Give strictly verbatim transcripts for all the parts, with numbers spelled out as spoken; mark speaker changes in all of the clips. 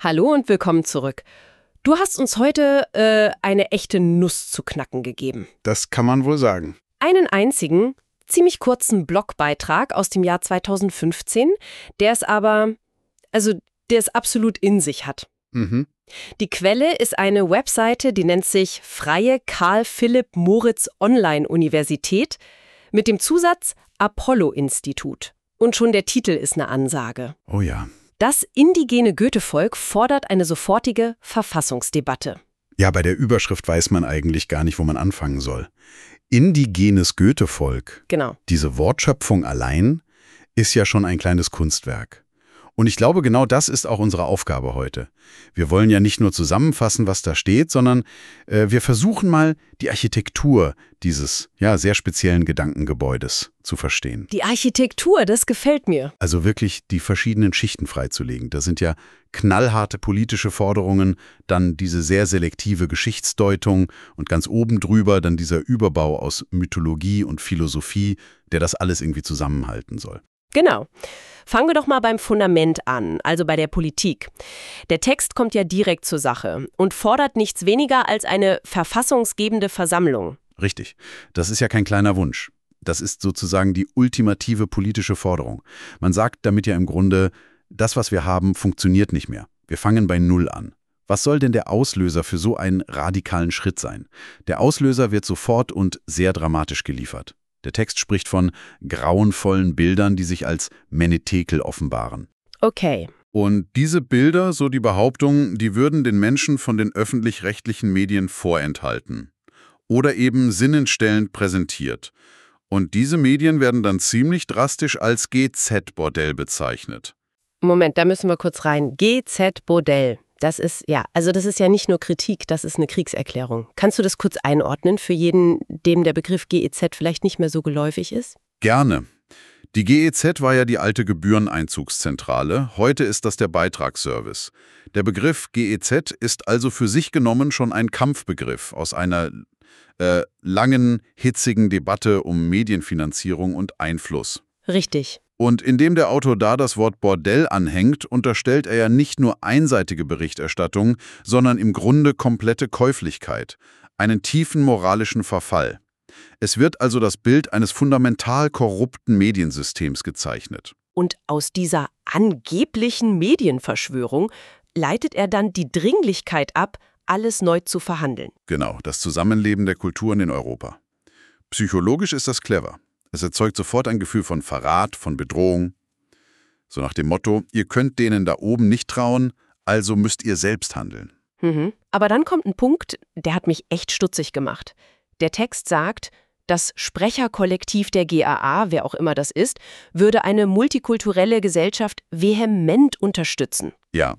Speaker 1: Hallo und willkommen zurück. Du hast uns heute äh, eine echte Nuss zu knacken gegeben.
Speaker 2: Das kann man wohl sagen.
Speaker 1: Einen einzigen, ziemlich kurzen Blogbeitrag aus dem Jahr zweitausendfünfzehn, der es aber, also der es absolut in sich hat.
Speaker 2: Mhm.
Speaker 1: Die Quelle ist eine Webseite, die nennt sich Freie Karl Philipp Moritz Online-Universität mit dem Zusatz Apollo-Institut. Und schon der Titel ist eine Ansage.
Speaker 2: Oh ja.
Speaker 1: Das indigene Goethe-Volk fordert eine sofortige Verfassungsdebatte.
Speaker 2: Ja, bei der Überschrift weiß man eigentlich gar nicht, wo man anfangen soll. Indigenes Goethe-Volk.
Speaker 1: Genau.
Speaker 2: Diese Wortschöpfung allein ist ja schon ein kleines Kunstwerk. Und ich glaube, genau das ist auch unsere Aufgabe heute. Wir wollen ja nicht nur zusammenfassen, was da steht, sondern äh, wir versuchen mal, die Architektur dieses ja sehr speziellen Gedankengebäudes zu verstehen.
Speaker 1: Die Architektur, das gefällt mir.
Speaker 2: Also wirklich die verschiedenen Schichten freizulegen. Da sind ja knallharte politische Forderungen, dann diese sehr selektive Geschichtsdeutung und ganz oben drüber dann dieser Überbau aus Mythologie und Philosophie, der das alles irgendwie zusammenhalten soll.
Speaker 1: Genau. Fangen wir doch mal beim Fundament an, also bei der Politik. Der Text kommt ja direkt zur Sache und fordert nichts weniger als eine verfassungsgebende Versammlung.
Speaker 2: Richtig. Das ist ja kein kleiner Wunsch. Das ist sozusagen die ultimative politische Forderung. Man sagt damit ja im Grunde, das, was wir haben, funktioniert nicht mehr. Wir fangen bei Null an. Was soll denn der Auslöser für so einen radikalen Schritt sein? Der Auslöser wird sofort und sehr dramatisch geliefert. Der Text spricht von grauenvollen Bildern, die sich als Menetekel offenbaren.
Speaker 1: Okay.
Speaker 2: Und diese Bilder, so die Behauptung, die würden den Menschen von den öffentlich-rechtlichen Medien vorenthalten. Oder eben sinnentstellend präsentiert. Und diese Medien werden dann ziemlich drastisch als G Z-Bordell bezeichnet.
Speaker 1: Moment, da müssen wir kurz rein. G Z-Bordell. Das ist, ja, also das ist ja nicht nur Kritik, das ist eine Kriegserklärung. Kannst du das kurz einordnen für jeden, dem der Begriff G E Z vielleicht nicht mehr so geläufig ist?
Speaker 2: Gerne. Die G E Z war ja die alte Gebühreneinzugszentrale, heute ist das der Beitragsservice. Der Begriff G E Z ist also für sich genommen schon ein Kampfbegriff aus einer äh, langen, hitzigen Debatte um Medienfinanzierung und Einfluss.
Speaker 1: Richtig.
Speaker 2: Und indem der Autor da das Wort Bordell anhängt, unterstellt er ja nicht nur einseitige Berichterstattung, sondern im Grunde komplette Käuflichkeit, einen tiefen moralischen Verfall. Es wird also das Bild eines fundamental korrupten Mediensystems gezeichnet.
Speaker 1: Und aus dieser angeblichen Medienverschwörung leitet er dann die Dringlichkeit ab, alles neu zu verhandeln.
Speaker 2: Genau, das Zusammenleben der Kulturen in Europa. Psychologisch ist das clever. Es erzeugt sofort ein Gefühl von Verrat, von Bedrohung. So nach dem Motto, ihr könnt denen da oben nicht trauen, also müsst ihr selbst handeln.
Speaker 1: Mhm. Aber dann kommt ein Punkt, der hat mich echt stutzig gemacht. Der Text sagt, das Sprecherkollektiv der G A A, wer auch immer das ist, würde eine multikulturelle Gesellschaft vehement unterstützen.
Speaker 2: Ja,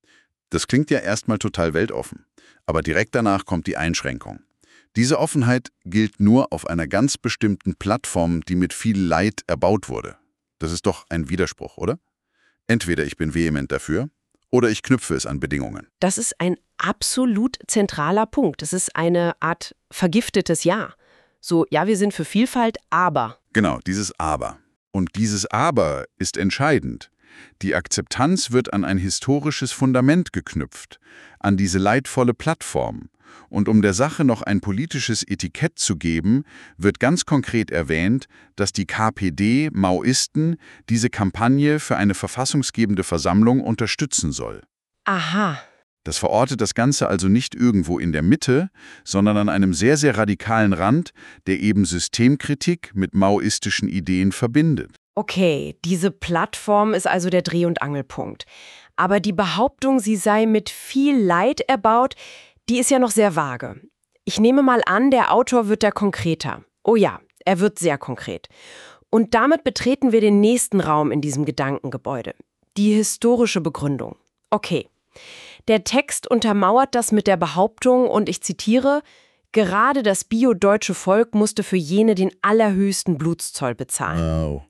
Speaker 2: das klingt ja erstmal total weltoffen. Aber direkt danach kommt die Einschränkung. Diese Offenheit gilt nur auf einer ganz bestimmten Plattform, die mit viel Leid erbaut wurde. Das ist doch ein Widerspruch, oder? Entweder ich bin vehement dafür, oder ich knüpfe es an Bedingungen.
Speaker 1: Das ist ein absolut zentraler Punkt. Das ist eine Art vergiftetes Ja. So, ja, wir sind für Vielfalt, aber.
Speaker 2: Genau, dieses Aber. Und dieses Aber ist entscheidend. Die Akzeptanz wird an ein historisches Fundament geknüpft, an diese leidvolle Plattform. Und um der Sache noch ein politisches Etikett zu geben, wird ganz konkret erwähnt, dass die K P D, Maoisten, diese Kampagne für eine verfassungsgebende Versammlung unterstützen soll.
Speaker 1: Aha.
Speaker 2: Das verortet das Ganze also nicht irgendwo in der Mitte, sondern an einem sehr, sehr radikalen Rand, der eben Systemkritik mit maoistischen Ideen verbindet.
Speaker 1: Okay, diese Plattform ist also der Dreh- und Angelpunkt. Aber die Behauptung, sie sei mit viel Leid erbaut, die ist ja noch sehr vage. Ich nehme mal an, der Autor wird da konkreter. Oh ja, er wird sehr konkret. Und damit betreten wir den nächsten Raum in diesem Gedankengebäude. Die historische Begründung. Okay. Der Text untermauert das mit der Behauptung, und ich zitiere, gerade das bio-deutsche Volk musste für jene den allerhöchsten Blutszoll bezahlen.
Speaker 2: Wow.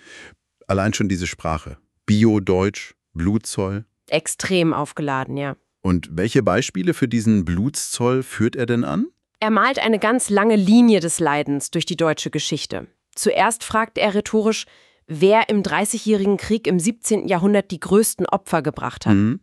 Speaker 2: Allein schon diese Sprache. Bio-Deutsch, Blutzoll.
Speaker 1: Extrem aufgeladen, ja.
Speaker 2: Und welche Beispiele für diesen Blutszoll führt er denn an?
Speaker 1: Er malt eine ganz lange Linie des Leidens durch die deutsche Geschichte. Zuerst fragt er rhetorisch, wer im Dreißigjährigen Krieg im siebzehnten Jahrhundert die größten Opfer gebracht hat.
Speaker 2: Mhm.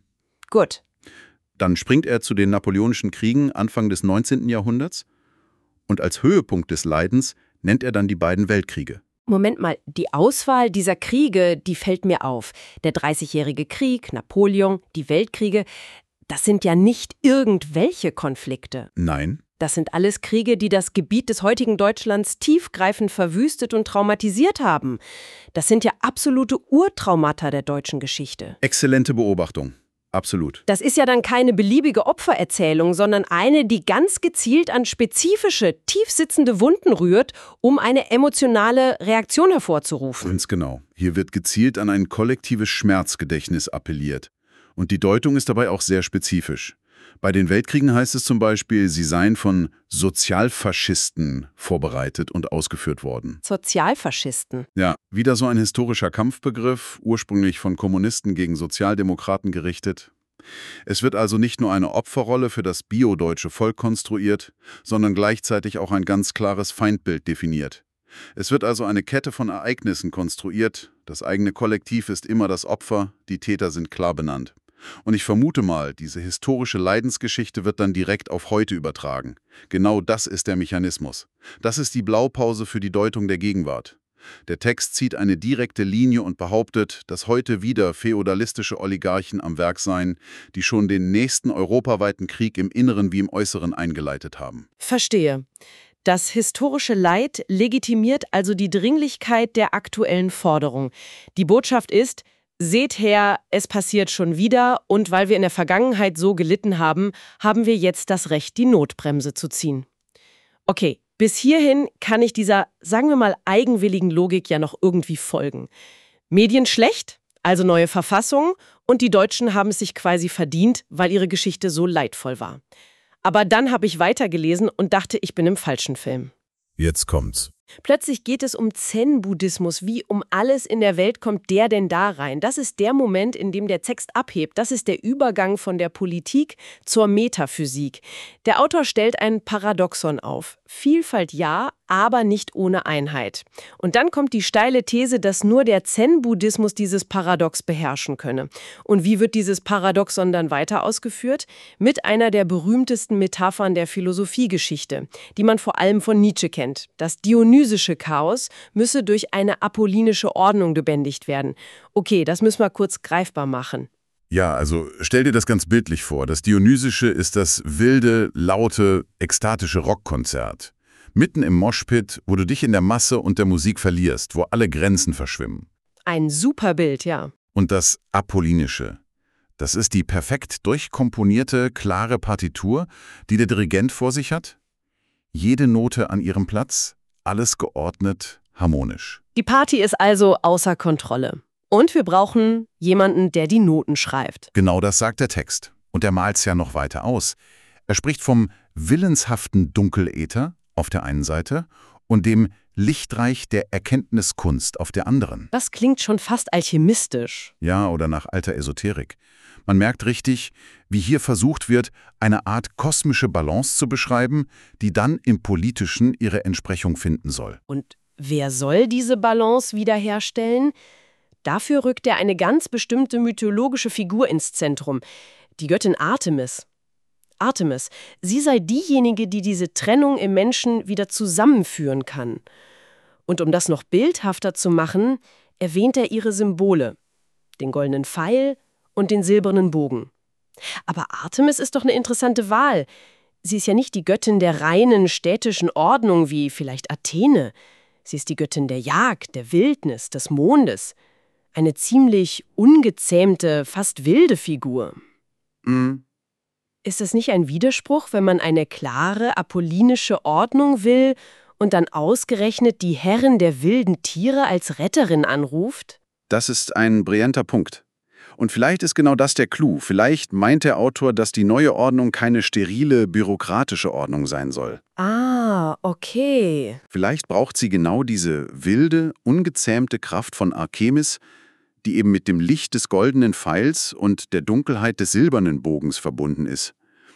Speaker 1: Gut.
Speaker 2: Dann springt er zu den Napoleonischen Kriegen Anfang des neunzehnten Jahrhunderts und als Höhepunkt des Leidens nennt er dann die beiden Weltkriege.
Speaker 1: Moment mal, die Auswahl dieser Kriege, die fällt mir auf. Der Dreißigjährige Krieg, Napoleon, die Weltkriege, das sind ja nicht irgendwelche Konflikte.
Speaker 2: Nein.
Speaker 1: Das sind alles Kriege, die das Gebiet des heutigen Deutschlands tiefgreifend verwüstet und traumatisiert haben. Das sind ja absolute Urtraumata der deutschen Geschichte.
Speaker 2: Exzellente Beobachtung. Absolut.
Speaker 1: Das ist ja dann keine beliebige Opfererzählung, sondern eine, die ganz gezielt an spezifische, tiefsitzende Wunden rührt, um eine emotionale Reaktion hervorzurufen.
Speaker 2: Ganz genau. Hier wird gezielt an ein kollektives Schmerzgedächtnis appelliert. Und die Deutung ist dabei auch sehr spezifisch. Bei den Weltkriegen heißt es zum Beispiel, sie seien von Sozialfaschisten vorbereitet und ausgeführt worden.
Speaker 1: Sozialfaschisten.
Speaker 2: Ja, wieder so ein historischer Kampfbegriff, ursprünglich von Kommunisten gegen Sozialdemokraten gerichtet. Es wird also nicht nur eine Opferrolle für das biodeutsche Volk konstruiert, sondern gleichzeitig auch ein ganz klares Feindbild definiert. Es wird also eine Kette von Ereignissen konstruiert, das eigene Kollektiv ist immer das Opfer, die Täter sind klar benannt. Und ich vermute mal, diese historische Leidensgeschichte wird dann direkt auf heute übertragen. Genau das ist der Mechanismus. Das ist die Blaupause für die Deutung der Gegenwart. Der Text zieht eine direkte Linie und behauptet, dass heute wieder feudalistische Oligarchen am Werk seien, die schon den nächsten europaweiten Krieg im Inneren wie im Äußeren eingeleitet haben.
Speaker 1: Verstehe. Das historische Leid legitimiert also die Dringlichkeit der aktuellen Forderung. Die Botschaft ist: Seht her, es passiert schon wieder und weil wir in der Vergangenheit so gelitten haben, haben wir jetzt das Recht, die Notbremse zu ziehen. Okay, bis hierhin kann ich dieser, sagen wir mal, eigenwilligen Logik ja noch irgendwie folgen. Medien schlecht, also neue Verfassung und die Deutschen haben es sich quasi verdient, weil ihre Geschichte so leidvoll war. Aber dann habe ich weitergelesen und dachte, ich bin im falschen Film.
Speaker 2: Jetzt kommt's.
Speaker 1: Plötzlich geht es um Zen-Buddhismus, wie um alles in der Welt kommt der denn da rein. Das ist der Moment, in dem der Text abhebt. Das ist der Übergang von der Politik zur Metaphysik. Der Autor stellt ein Paradoxon auf. Vielfalt ja, aber nicht ohne Einheit. Und dann kommt die steile These, dass nur der Zen-Buddhismus dieses Paradox beherrschen könne. Und wie wird dieses Paradoxon dann weiter ausgeführt? Mit einer der berühmtesten Metaphern der Philosophiegeschichte, die man vor allem von Nietzsche kennt. Das dionysische Chaos müsse durch eine apollinische Ordnung gebändigt werden. Okay, das müssen wir kurz greifbar machen.
Speaker 2: Ja, also stell dir das ganz bildlich vor. Das Dionysische ist das wilde, laute, ekstatische Rockkonzert. Mitten im Moshpit, wo du dich in der Masse und der Musik verlierst, wo alle Grenzen verschwimmen.
Speaker 1: Ein super Bild, ja.
Speaker 2: Und das Apollinische. Das ist die perfekt durchkomponierte, klare Partitur, die der Dirigent vor sich hat. Jede Note an ihrem Platz, alles geordnet, harmonisch.
Speaker 1: Die Party ist also außer Kontrolle. Und wir brauchen jemanden, der die Noten schreibt.
Speaker 2: Genau das sagt der Text. Und er malt's ja noch weiter aus. Er spricht vom willenshaften Dunkeläther auf der einen Seite und dem Lichtreich der Erkenntniskunst auf der anderen.
Speaker 1: Das klingt schon fast alchemistisch.
Speaker 2: Ja, oder nach alter Esoterik. Man merkt richtig, wie hier versucht wird, eine Art kosmische Balance zu beschreiben, die dann im Politischen ihre Entsprechung finden soll.
Speaker 1: Und wer soll diese Balance wiederherstellen? Dafür rückt er eine ganz bestimmte mythologische Figur ins Zentrum, die Göttin Artemis. Artemis, sie sei diejenige, die diese Trennung im Menschen wieder zusammenführen kann. Und um das noch bildhafter zu machen, erwähnt er ihre Symbole, den goldenen Pfeil und den silbernen Bogen. Aber Artemis ist doch eine interessante Wahl. Sie ist ja nicht die Göttin der reinen städtischen Ordnung wie vielleicht Athene. Sie ist die Göttin der Jagd, der Wildnis, des Mondes. Eine ziemlich ungezähmte, fast wilde Figur.
Speaker 2: Mhm.
Speaker 1: Ist das nicht ein Widerspruch, wenn man eine klare, apollinische Ordnung will und dann ausgerechnet die Herrin der wilden Tiere als Retterin anruft?
Speaker 2: Das ist ein brillanter Punkt. Und vielleicht ist genau das der Clou. Vielleicht meint der Autor, dass die neue Ordnung keine sterile, bürokratische Ordnung sein soll.
Speaker 1: Ah, okay.
Speaker 2: Vielleicht braucht sie genau diese wilde, ungezähmte Kraft von Artemis, die eben mit dem Licht des goldenen Pfeils und der Dunkelheit des silbernen Bogens verbunden ist.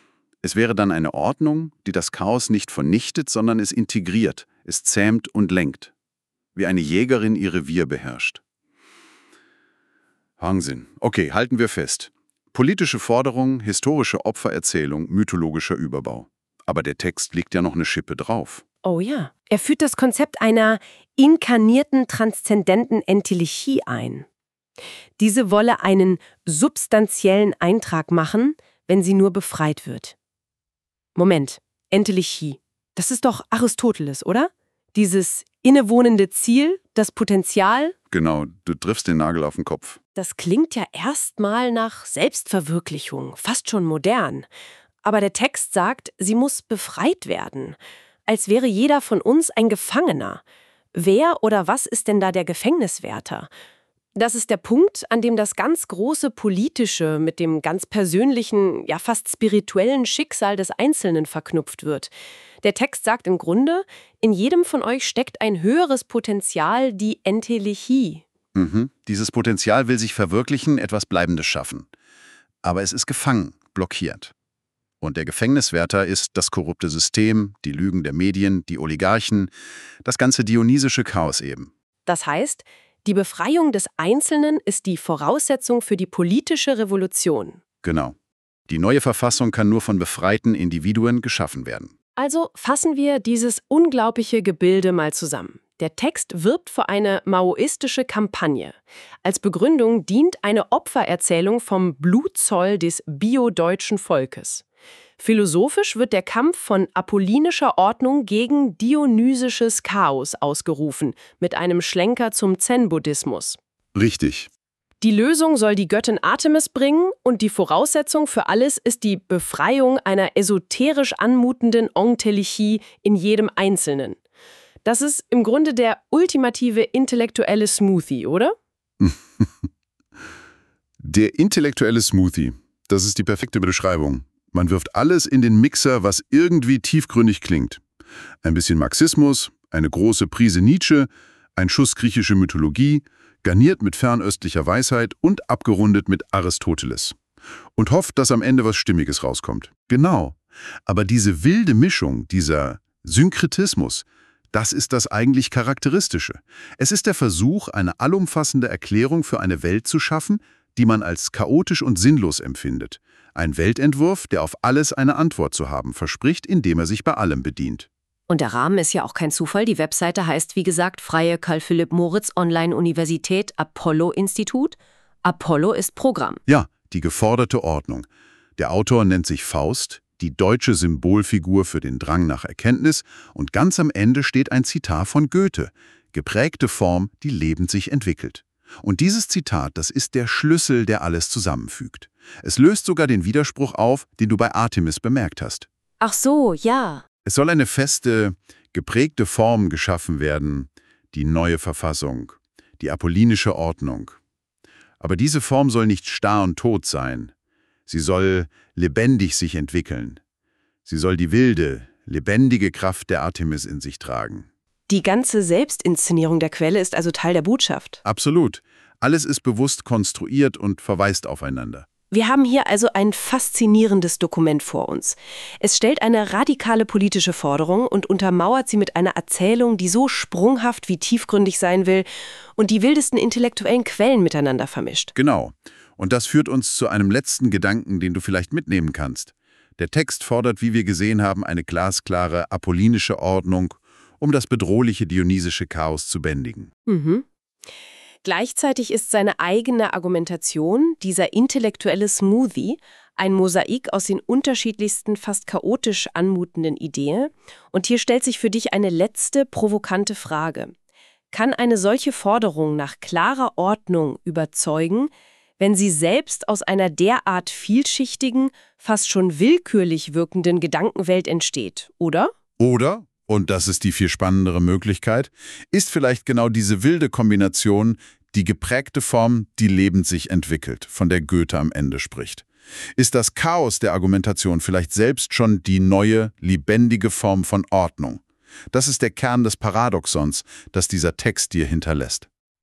Speaker 2: Es wäre dann eine Ordnung, die das Chaos nicht vernichtet, sondern es integriert, es zähmt und lenkt. Wie eine Jägerin ihr Revier beherrscht. Wahnsinn. Okay, halten wir fest. Politische Forderung, historische Opfererzählung, mythologischer Überbau. Aber der Text legt ja noch eine Schippe drauf.
Speaker 1: Oh ja. Er führt das Konzept einer inkarnierten, transzendenten Entelechie ein. Diese wolle einen substanziellen Eintrag machen, wenn sie nur befreit wird. Moment, Entelechie. Das ist doch Aristoteles, oder? Dieses innewohnende Ziel, das Potenzial.
Speaker 2: Genau, du triffst den Nagel auf den Kopf.
Speaker 1: Das klingt ja erstmal nach Selbstverwirklichung, fast schon modern. Aber der Text sagt, sie muss befreit werden. Als wäre jeder von uns ein Gefangener. Wer oder was ist denn da der Gefängniswärter? Das ist der Punkt, an dem das ganz große Politische mit dem ganz persönlichen, ja fast spirituellen Schicksal des Einzelnen verknüpft wird. Der Text sagt im Grunde, in jedem von euch steckt ein höheres Potenzial, die Entelechie.
Speaker 2: Mhm. Dieses Potenzial will sich verwirklichen, etwas Bleibendes schaffen. Aber es ist gefangen, blockiert. Und der Gefängniswärter ist das korrupte System, die Lügen der Medien, die Oligarchen, das ganze dionysische Chaos eben.
Speaker 1: Das heißt, die Befreiung des Einzelnen ist die Voraussetzung für die politische Revolution.
Speaker 2: Genau. Die neue Verfassung kann nur von befreiten Individuen geschaffen werden.
Speaker 1: Also fassen wir dieses unglaubliche Gebilde mal zusammen. Der Text wirbt für eine maoistische Kampagne. Als Begründung dient eine Opfererzählung vom Blutzoll des biodeutschen Volkes. Philosophisch wird der Kampf von apollinischer Ordnung gegen dionysisches Chaos ausgerufen, mit einem Schlenker zum Zen-Buddhismus.
Speaker 2: Richtig.
Speaker 1: Die Lösung soll die Göttin Artemis bringen und die Voraussetzung für alles ist die Befreiung einer esoterisch anmutenden Entelechie in jedem Einzelnen. Das ist im Grunde der ultimative intellektuelle Smoothie, oder?
Speaker 2: Der intellektuelle Smoothie, das ist die perfekte Beschreibung. Man wirft alles in den Mixer, was irgendwie tiefgründig klingt. Ein bisschen Marxismus, eine große Prise Nietzsche, ein Schuss griechische Mythologie, garniert mit fernöstlicher Weisheit und abgerundet mit Aristoteles. Und hofft, dass am Ende was Stimmiges rauskommt. Genau. Aber diese wilde Mischung, dieser Synkretismus, das ist das eigentlich Charakteristische. Es ist der Versuch, eine allumfassende Erklärung für eine Welt zu schaffen, die man als chaotisch und sinnlos empfindet. Ein Weltentwurf, der auf alles eine Antwort zu haben verspricht, indem er sich bei allem bedient.
Speaker 1: Und der Rahmen ist ja auch kein Zufall. Die Webseite heißt, wie gesagt, Freie Karl-Philipp-Moritz-Online-Universität Apollo-Institut. Apollo ist Programm.
Speaker 2: Ja, die geforderte Ordnung. Der Autor nennt sich Faust, die deutsche Symbolfigur für den Drang nach Erkenntnis, und ganz am Ende steht ein Zitat von Goethe: Geprägte Form, die lebend sich entwickelt. Und dieses Zitat, das ist der Schlüssel, der alles zusammenfügt. Es löst sogar den Widerspruch auf, den du bei Artemis bemerkt hast.
Speaker 1: Ach so, ja.
Speaker 2: Es soll eine feste, geprägte Form geschaffen werden, die neue Verfassung, die apollinische Ordnung. Aber diese Form soll nicht starr und tot sein. Sie soll lebendig sich entwickeln. Sie soll die wilde, lebendige Kraft der Artemis in sich tragen.
Speaker 1: Die ganze Selbstinszenierung der Quelle ist also Teil der Botschaft.
Speaker 2: Absolut. Alles ist bewusst konstruiert und verweist aufeinander.
Speaker 1: Wir haben hier also ein faszinierendes Dokument vor uns. Es stellt eine radikale politische Forderung und untermauert sie mit einer Erzählung, die so sprunghaft wie tiefgründig sein will und die wildesten intellektuellen Quellen miteinander vermischt.
Speaker 2: Genau. Und das führt uns zu einem letzten Gedanken, den du vielleicht mitnehmen kannst. Der Text fordert, wie wir gesehen haben, eine glasklare apollinische Ordnung, um das bedrohliche dionysische Chaos zu bändigen.
Speaker 1: Mhm. Gleichzeitig ist seine eigene Argumentation, dieser intellektuelle Smoothie, ein Mosaik aus den unterschiedlichsten, fast chaotisch anmutenden Ideen. Und hier stellt sich für dich eine letzte, provokante Frage. Kann eine solche Forderung nach klarer Ordnung überzeugen, wenn sie selbst aus einer derart vielschichtigen, fast schon willkürlich wirkenden Gedankenwelt entsteht, oder?
Speaker 2: Oder, und das ist die viel spannendere Möglichkeit, ist vielleicht genau diese wilde Kombination die geprägte Form, die lebend sich entwickelt, von der Goethe am Ende spricht. Ist das Chaos der Argumentation vielleicht selbst schon die neue, lebendige Form von Ordnung? Das ist der Kern des Paradoxons, das dieser Text dir hinterlässt.